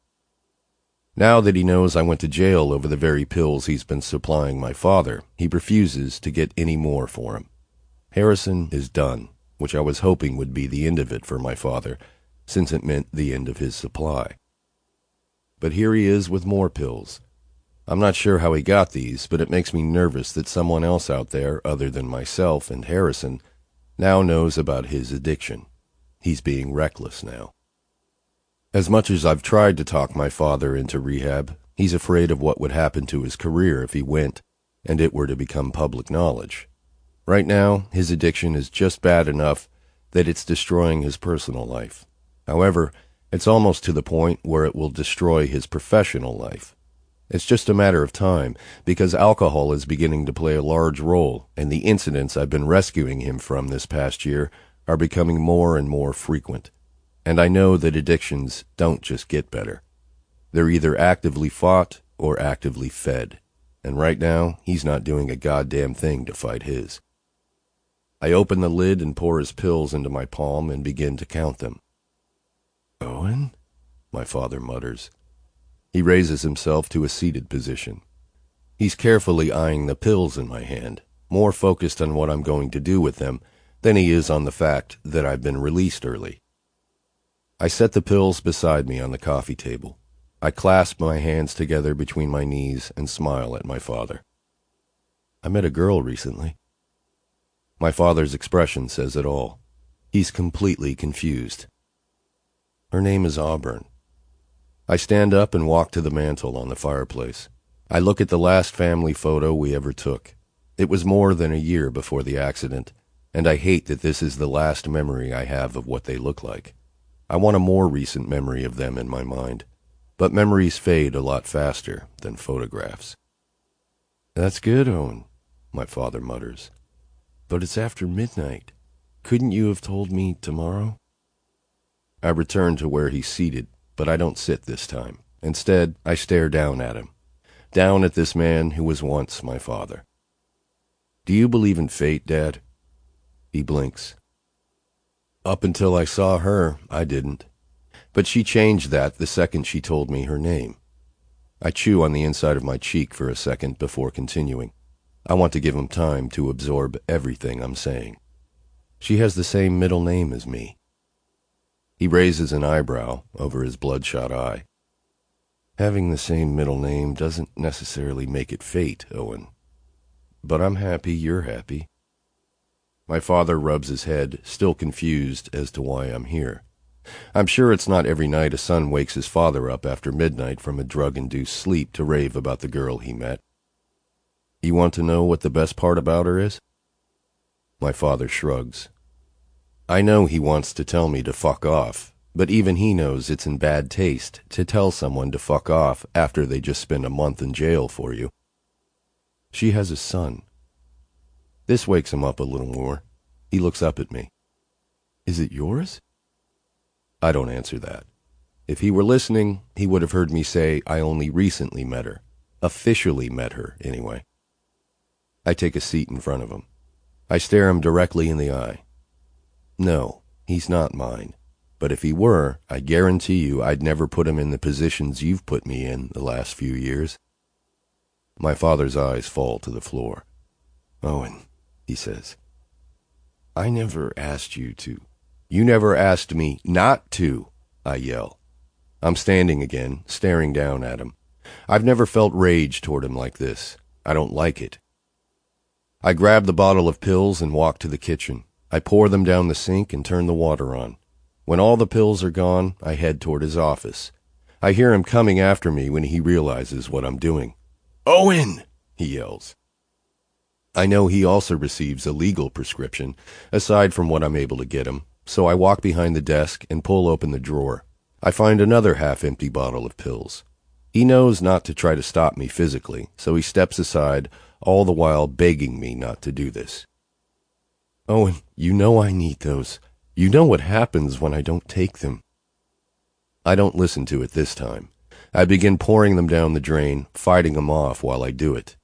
Now that he knows I went to jail over the very pills he's been supplying my father, he refuses to get any more for him. Harrison is done, which I was hoping would be the end of it for my father, since it meant the end of his supply. But here he is with more pills. I'm not sure how he got these, but it makes me nervous that someone else out there, other than myself and Harrison, now knows about his addiction. He's being reckless now. As much as I've tried to talk my father into rehab, he's afraid of what would happen to his career if he went, and it were to become public knowledge. Right now, his addiction is just bad enough that it's destroying his personal life. However, it's almost to the point where it will destroy his professional life. It's just a matter of time, because alcohol is beginning to play a large role, and the incidents I've been rescuing him from this past year are becoming more and more frequent. And I know that addictions don't just get better. They're either actively fought or actively fed, and right now, he's not doing a goddamn thing to fight his. I open the lid and pour his pills into my palm and begin to count them. "Owen?" my father mutters. He raises himself to a seated position. He's carefully eyeing the pills in my hand, more focused on what I'm going to do with them than he is on the fact that I've been released early. I set the pills beside me on the coffee table. I clasp my hands together between my knees and smile at my father. "I met a girl recently." My father's expression says it all. He's completely confused. "Her name is Auburn." I stand up and walk to the mantel on the fireplace. I look at the last family photo we ever took. It was more than a year before the accident, and I hate that this is the last memory I have of what they look like. I want a more recent memory of them in my mind, but memories fade a lot faster than photographs. "That's good, Owen," my father mutters. "But it's after midnight. Couldn't you have told me tomorrow?" I return to where he's seated, but I don't sit this time. Instead, I stare down at him, down at this man who was once my father. "Do you believe in fate, Dad?" He blinks. "Up until I saw her, I didn't. But she changed that the second she told me her name. I chew on the inside of my cheek for a second before continuing. I want to give him time to absorb everything I'm saying. She has the same middle name as me. He raises an eyebrow over his bloodshot eye. Having the same middle name doesn't necessarily make it fate, Owen. But I'm happy you're happy. My father rubs his head, still confused as to why I'm here. I'm sure it's not every night a son wakes his father up after midnight from a drug-induced sleep to rave about the girl he met. You want to know what the best part about her is? My father shrugs. I know he wants to tell me to fuck off, but even he knows it's in bad taste to tell someone to fuck off after they just spent a month in jail for you. She has a son. This wakes him up a little more. He looks up at me. Is it yours? I don't answer that. If he were listening, he would have heard me say I only recently met her. Officially met her, anyway. I take a seat in front of him. I stare him directly in the eye. No, he's not mine. But if he were, I guarantee you I'd never put him in the positions you've put me in the last few years. My father's eyes fall to the floor. Owen, he says, I never asked you to. You never asked me not to, I yell. I'm standing again, staring down at him. I've never felt rage toward him like this. I don't like it. I grab the bottle of pills and walk to the kitchen. I pour them down the sink and turn the water on. When all the pills are gone, I head toward his office. I hear him coming after me when he realizes what I'm doing. Owen! He yells. I know he also receives a legal prescription, aside from what I'm able to get him, so I walk behind the desk and pull open the drawer. I find another half-empty bottle of pills. He knows not to try to stop me physically, so he steps aside, all the while begging me not to do this. Owen, you know I need those. You know what happens when I don't take them. I don't listen to it this time. I begin pouring them down the drain, fighting him off while I do it.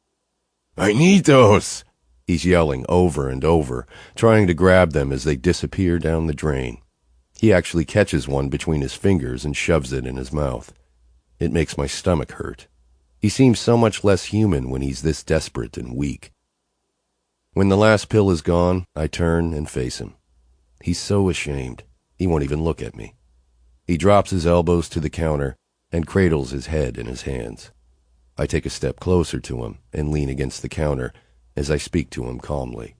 I need those! He's yelling over and over, trying to grab them as they disappear down the drain. He actually catches one between his fingers and shoves it in his mouth. It makes my stomach hurt. He seems so much less human when he's this desperate and weak. When the last pill is gone, I turn and face him. He's so ashamed, he won't even look at me. He drops his elbows to the counter and cradles his head in his hands. I take a step closer to him and lean against the counter as I speak to him calmly.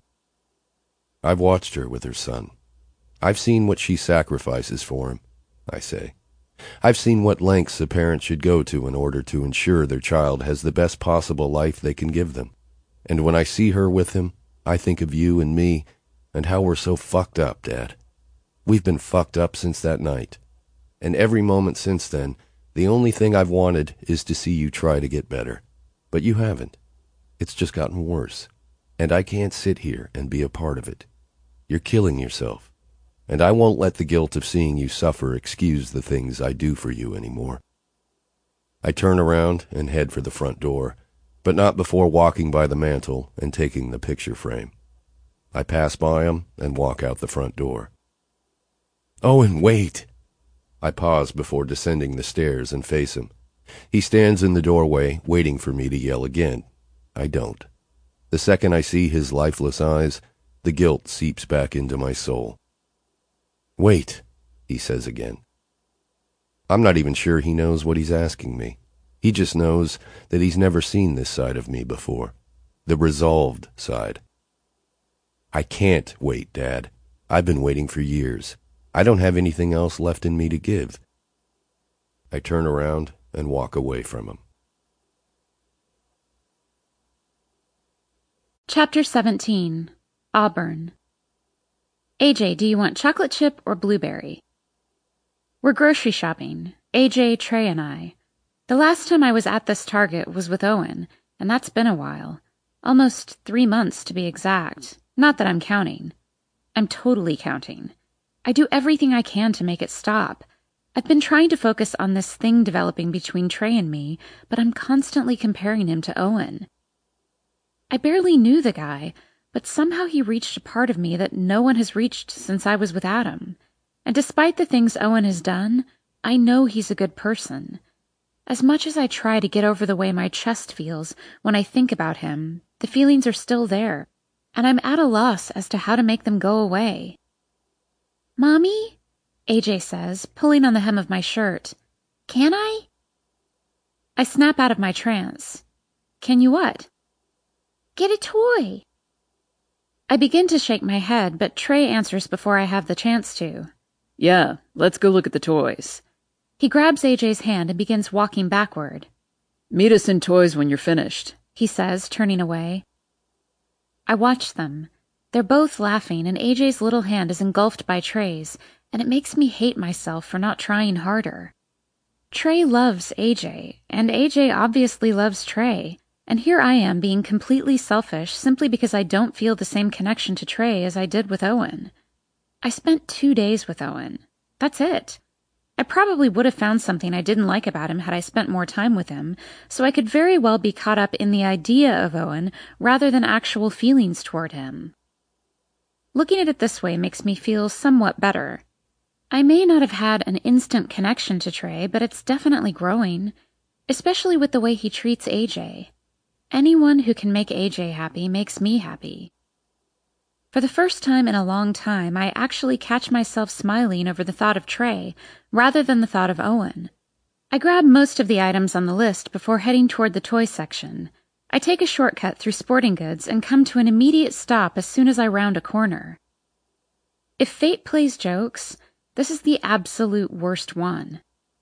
I've watched her with her son. I've seen what she sacrifices for him, I say. I've seen what lengths a parent should go to in order to ensure their child has the best possible life they can give them. And when I see her with him, I think of you and me and how we're so fucked up, Dad. We've been fucked up since that night. And every moment since then, the only thing I've wanted is to see you try to get better. But you haven't. It's just gotten worse. And I can't sit here and be a part of it. You're killing yourself. And I won't let the guilt of seeing you suffer excuse the things I do for you anymore. I turn around and head for the front door, but not before walking by the mantel and taking the picture frame. I pass by him and walk out the front door. Owen, wait! I pause before descending the stairs and face him. He stands in the doorway, waiting for me to yell again. I don't. The second I see his lifeless eyes, the guilt seeps back into my soul. Wait, he says again. I'm not even sure he knows what he's asking me. He just knows that he's never seen this side of me before. The resolved side. I can't wait, Dad. I've been waiting for years. I don't have anything else left in me to give. I turn around and walk away from him. Chapter 17. Auburn. AJ, do you want chocolate chip or blueberry? We're grocery shopping, AJ, Trey, and I. The last time I was at this Target was with Owen, and that's been a while. Almost 3 months to be exact. Not that I'm counting. I'm totally counting. I do everything I can to make it stop. I've been trying to focus on this thing developing between Trey and me, but I'm constantly comparing him to Owen. I barely knew the guy, but somehow he reached a part of me that no one has reached since I was with Adam. And despite the things Owen has done, I know he's a good person. As much as I try to get over the way my chest feels when I think about him, the feelings are still there, and I'm at a loss as to how to make them go away. "Mommy?" AJ says, pulling on the hem of my shirt. "Can I?" I snap out of my trance. "Can you what?" "Get a toy." I begin to shake my head, but Trey answers before I have the chance to. "Yeah, let's go look at the toys." He grabs AJ's hand and begins walking backward. "Meet us in toys when you're finished," he says, turning away. I watch them. They're both laughing, and AJ's little hand is engulfed by Trey's, and it makes me hate myself for not trying harder. Trey loves AJ, and AJ obviously loves Trey, and here I am being completely selfish simply because I don't feel the same connection to Trey as I did with Owen. I spent 2 days with Owen. That's it. I probably would have found something I didn't like about him had I spent more time with him, so I could very well be caught up in the idea of Owen rather than actual feelings toward him. Looking at it this way makes me feel somewhat better. I may not have had an instant connection to Trey, but it's definitely growing, especially with the way he treats AJ. Anyone who can make AJ happy makes me happy. For the first time in a long time, I actually catch myself smiling over the thought of Trey rather than the thought of Owen. I grab most of the items on the list before heading toward the toy section. I take a shortcut through sporting goods and come to an immediate stop as soon as I round a corner. If fate plays jokes, this is the absolute worst one.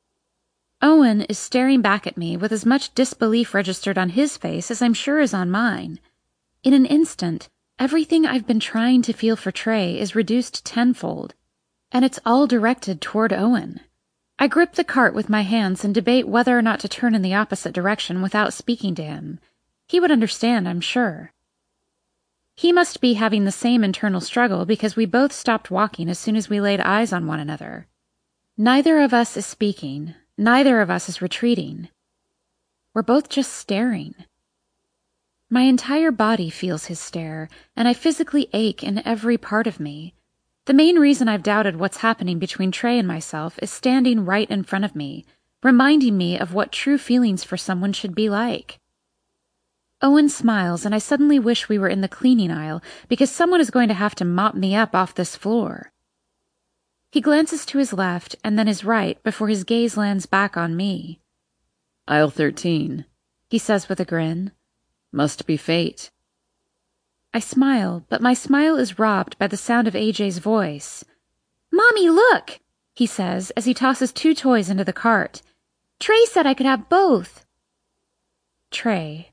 Owen is staring back at me with as much disbelief registered on his face as I'm sure is on mine. In an instant, everything I've been trying to feel for Trey is reduced tenfold, and it's all directed toward Owen. I grip the cart with my hands and debate whether or not to turn in the opposite direction without speaking to him. He would understand, I'm sure. He must be having the same internal struggle because we both stopped walking as soon as we laid eyes on one another. Neither of us is speaking. Neither of us is retreating. We're both just staring. My entire body feels his stare, and I physically ache in every part of me. The main reason I've doubted what's happening between Trey and myself is standing right in front of me, reminding me of what true feelings for someone should be like. Owen smiles, and I suddenly wish we were in the cleaning aisle, because someone is going to have to mop me up off this floor. He glances to his left and then his right before his gaze lands back on me. "Aisle 13, he says with a grin. "Must be fate." I smile, but my smile is robbed by the sound of AJ's voice. "Mommy, look!" he says as he tosses 2 toys into the cart. "Trey said I could have both." Trey,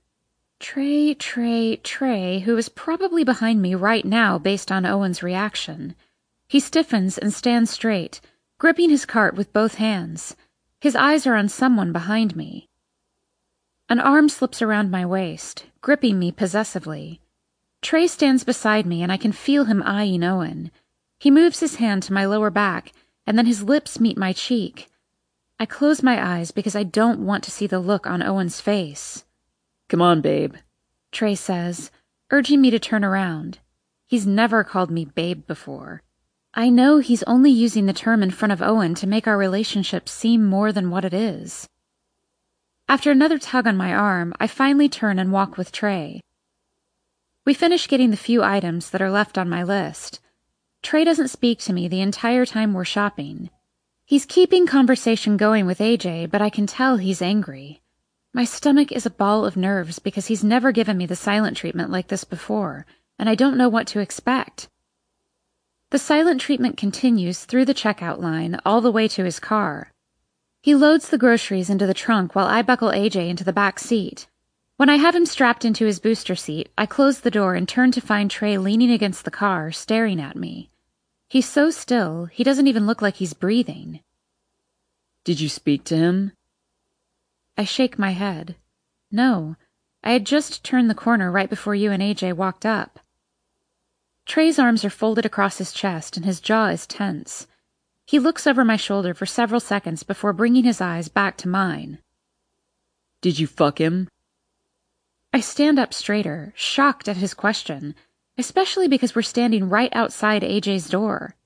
who is probably behind me right now based on Owen's reaction. He stiffens and stands straight, gripping his cart with both hands. His eyes are on someone behind me. An arm slips around my waist, gripping me possessively. Trey stands beside me, and I can feel him eyeing Owen. He moves his hand to my lower back, and then his lips meet my cheek. I close my eyes because I don't want to see the look on Owen's face. "Come on, babe," Trey says, urging me to turn around. He's never called me babe before. I know he's only using the term in front of Owen to make our relationship seem more than what it is. After another tug on my arm, I finally turn and walk with Trey. We finish getting the few items that are left on my list. Trey doesn't speak to me the entire time we're shopping. He's keeping conversation going with AJ, but I can tell he's angry. My stomach is a ball of nerves because he's never given me the silent treatment like this before, and I don't know what to expect. The silent treatment continues through the checkout line all the way to his car. He loads the groceries into the trunk while I buckle AJ into the back seat. When I have him strapped into his booster seat, I close the door and turn to find Trey leaning against the car, staring at me. He's so still, he doesn't even look like he's breathing. "Did you speak to him?" I shake my head. No, I had just turned the corner right before you and AJ walked up. Trey's arms are folded across his chest and his jaw is tense. He looks over my shoulder for several seconds before bringing his eyes back to mine. "Did you fuck him?" I stand up straighter, shocked at his question, especially because we're standing right outside AJ's door.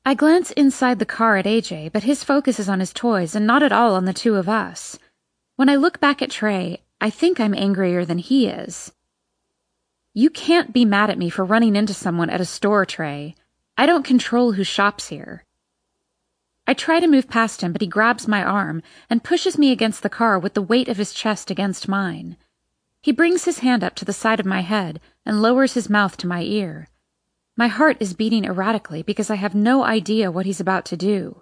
I glance inside the car at AJ, but his focus is on his toys and not at all on the two of us. When I look back at Trey, I think I'm angrier than he is. You can't be mad at me for running into someone at a store, Trey. I don't control who shops here. I try to move past him, but he grabs my arm and pushes me against the car with the weight of his chest against mine. He brings his hand up to the side of my head and lowers his mouth to my ear. My heart is beating erratically because I have no idea what he's about to do.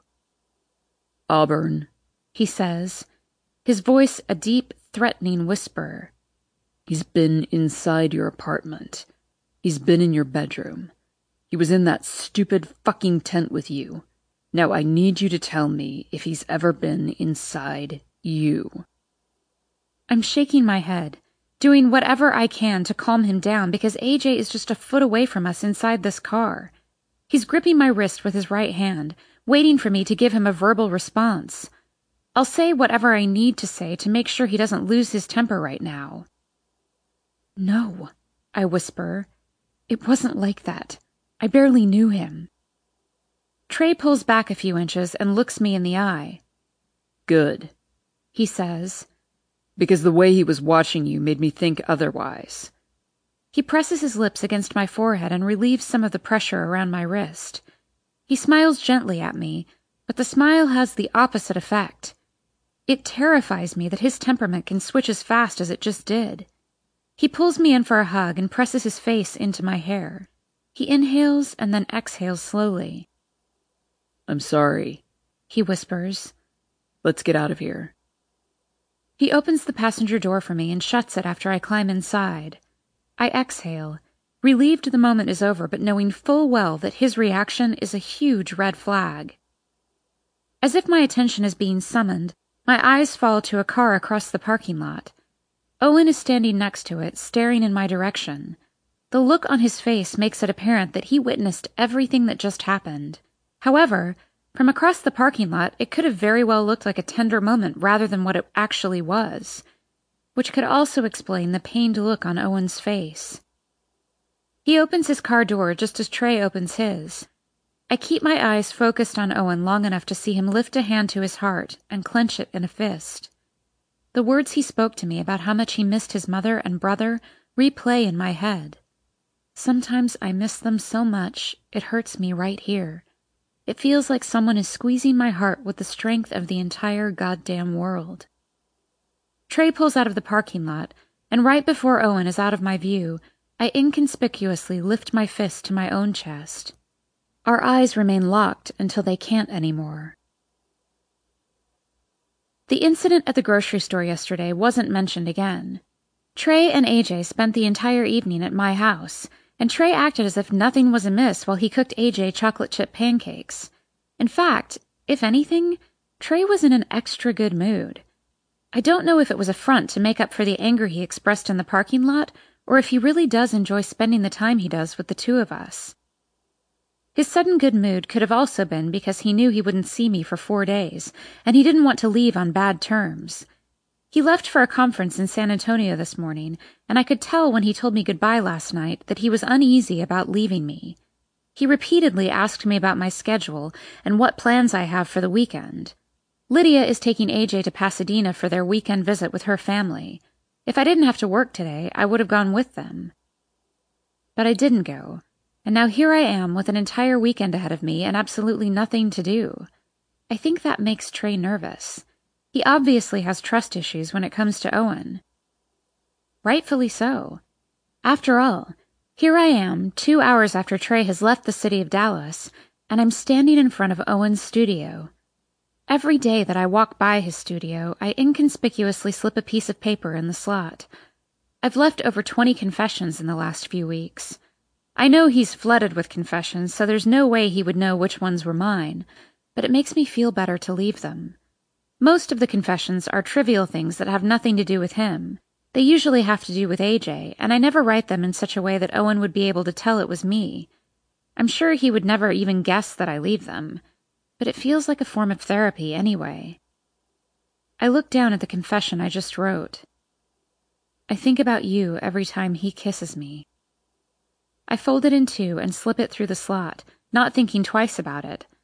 Auburn, he says, his voice a deep, threatening whisper. He's been inside your apartment. He's been in your bedroom. He was in that stupid fucking tent with you. Now I need you to tell me if he's ever been inside you. I'm shaking my head, doing whatever I can to calm him down because AJ is just a foot away from us inside this car. He's gripping my wrist with his right hand, waiting for me to give him a verbal response. I'll say whatever I need to say to make sure he doesn't lose his temper right now. No, I whisper. It wasn't like that. I barely knew him. Trey pulls back a few inches and looks me in the eye. Good, he says. Because the way he was watching you made me think otherwise. He presses his lips against my forehead and relieves some of the pressure around my wrist. He smiles gently at me, but the smile has the opposite effect. It terrifies me that his temperament can switch as fast as it just did. He pulls me in for a hug and presses his face into my hair. He inhales and then exhales slowly. I'm sorry, he whispers. Let's get out of here. He opens the passenger door for me and shuts it after I climb inside. I exhale, relieved the moment is over, but knowing full well that his reaction is a huge red flag. As if my attention is being summoned, my eyes fall to a car across the parking lot. Owen is standing next to it, staring in my direction. The look on his face makes it apparent that he witnessed everything that just happened. However, from across the parking lot, it could have very well looked like a tender moment rather than what it actually was, which could also explain the pained look on Owen's face. He opens his car door just as Trey opens his. I keep my eyes focused on Owen long enough to see him lift a hand to his heart and clench it in a fist. The words he spoke to me about how much he missed his mother and brother replay in my head. Sometimes I miss them so much, it hurts me right here. It feels like someone is squeezing my heart with the strength of the entire goddamn world. Trey pulls out of the parking lot, and right before Owen is out of my view, I inconspicuously lift my fist to my own chest. Our eyes remain locked until they can't anymore. The incident at the grocery store yesterday wasn't mentioned again. Trey and AJ spent the entire evening at my house, and Trey acted as if nothing was amiss while he cooked AJ chocolate chip pancakes. In fact, if anything, Trey was in an extra good mood. I don't know if it was a front to make up for the anger he expressed in the parking lot, or if he really does enjoy spending the time he does with the two of us. His sudden good mood could have also been because he knew he wouldn't see me for 4 days, and he didn't want to leave on bad terms. He left for a conference in San Antonio this morning, and I could tell when he told me goodbye last night that he was uneasy about leaving me. He repeatedly asked me about my schedule and what plans I have for the weekend. Lydia is taking AJ to Pasadena for their weekend visit with her family. If I didn't have to work today, I would have gone with them. But I didn't go, and now here I am with an entire weekend ahead of me and absolutely nothing to do. I think that makes Trey nervous. He obviously has trust issues when it comes to Owen. Rightfully so. After all, here I am 2 hours after Trey has left the city of Dallas, and I'm standing in front of Owen's studio. Every day that I walk by his studio, I inconspicuously slip a piece of paper in the slot. I've left over 20 confessions in the last few weeks. I know he's flooded with confessions, so there's no way he would know which ones were mine, but it makes me feel better to leave them. Most of the confessions are trivial things that have nothing to do with him. They usually have to do with AJ, and I never write them in such a way that Owen would be able to tell it was me. I'm sure he would never even guess that I leave them, but it feels like a form of therapy anyway. I look down at the confession I just wrote. I think about you every time he kisses me. I fold it in two and slip it through the slot, not thinking twice about it.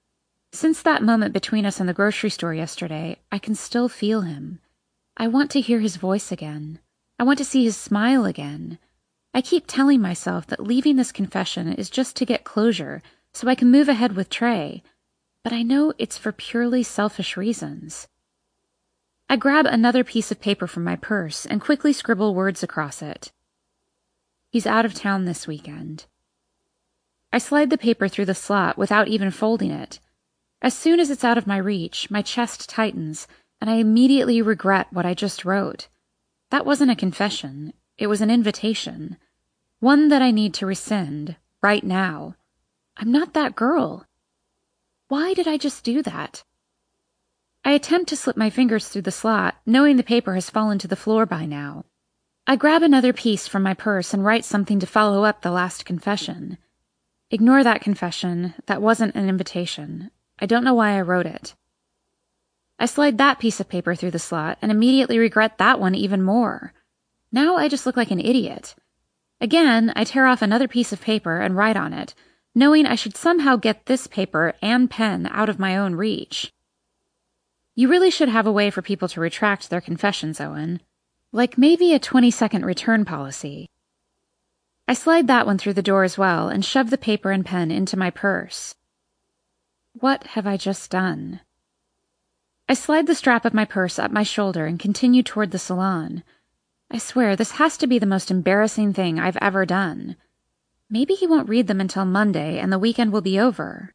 Since that moment between us in the grocery store yesterday, I can still feel him. I want to hear his voice again. I want to see his smile again. I keep telling myself that leaving this confession is just to get closure so I can move ahead with Trey, but I know it's for purely selfish reasons. I grab another piece of paper from my purse and quickly scribble words across it. He's out of town this weekend. I slide the paper through the slot without even folding it. As soon as it's out of my reach, my chest tightens, and I immediately regret what I just wrote. That wasn't a confession. It was an invitation. One that I need to rescind, right now. I'm not that girl. Why did I just do that? I attempt to slip my fingers through the slot, knowing the paper has fallen to the floor by now. I grab another piece from my purse and write something to follow up the last confession. Ignore that confession. That wasn't an invitation. I don't know why I wrote it. I slide that piece of paper through the slot and immediately regret that one even more. Now I just look like an idiot. Again, I tear off another piece of paper and write on it, knowing I should somehow get this paper and pen out of my own reach. You really should have a way for people to retract their confessions, Owen. Like maybe a 20-second return policy. I slide that one through the door as well and shove the paper and pen into my purse. What have I just done? I slide the strap of my purse up my shoulder and continue toward the salon. I swear, this has to be the most embarrassing thing I've ever done. Maybe he won't read them until Monday and the weekend will be over.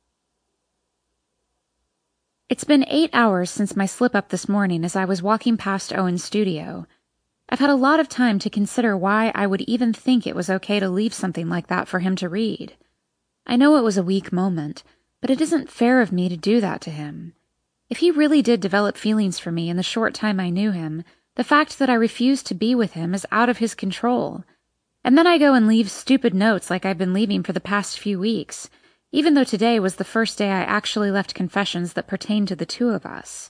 It's been 8 hours since my slip-up this morning as I was walking past Owen's studio. I've had a lot of time to consider why I would even think it was okay to leave something like that for him to read. I know it was a weak moment, but it isn't fair of me to do that to him. If he really did develop feelings for me in the short time I knew him, the fact that I refused to be with him is out of his control. And then I go and leave stupid notes like I've been leaving for the past few weeks, even though today was the first day I actually left confessions that pertain to the two of us.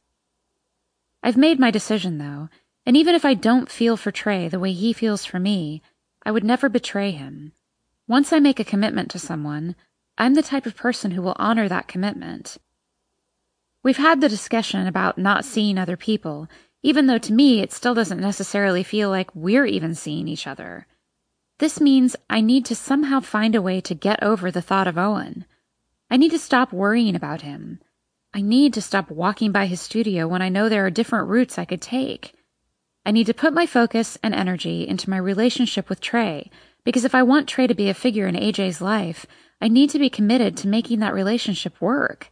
I've made my decision, though, and even if I don't feel for Trey the way he feels for me, I would never betray him. Once I make a commitment to someone, I'm the type of person who will honor that commitment. We've had the discussion about not seeing other people, even though to me it still doesn't necessarily feel like we're even seeing each other. This means I need to somehow find a way to get over the thought of Owen. I need to stop worrying about him. I need to stop walking by his studio when I know there are different routes I could take. I need to put my focus and energy into my relationship with Trey, because if I want Trey to be a figure in AJ's life, I need to be committed to making that relationship work.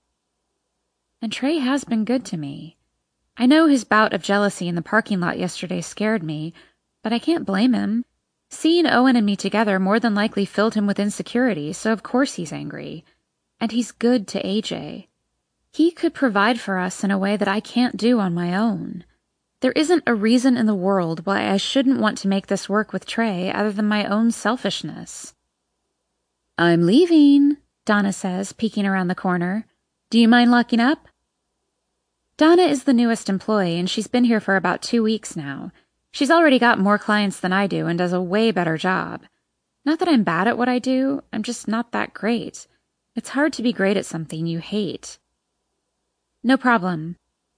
And Trey has been good to me. I know his bout of jealousy in the parking lot yesterday scared me, but I can't blame him. Seeing Owen and me together more than likely filled him with insecurity, so of course he's angry. And he's good to AJ. He could provide for us in a way that I can't do on my own. There isn't a reason in the world why I shouldn't want to make this work with Trey other than my own selfishness. "I'm leaving," Donna says, peeking around the corner. "Do you mind locking up?" Donna is the newest employee, and she's been here for about 2 weeks now. She's already got more clients than I do and does a way better job. Not that I'm bad at what I do, I'm just not that great. It's hard to be great at something you hate. "No problem."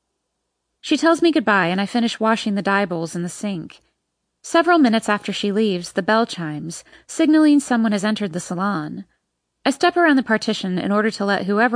She tells me goodbye, and I finish washing the dye bowls in the sink. Several minutes after she leaves, the bell chimes, signaling someone has entered the salon. I step around the partition in order to let whoever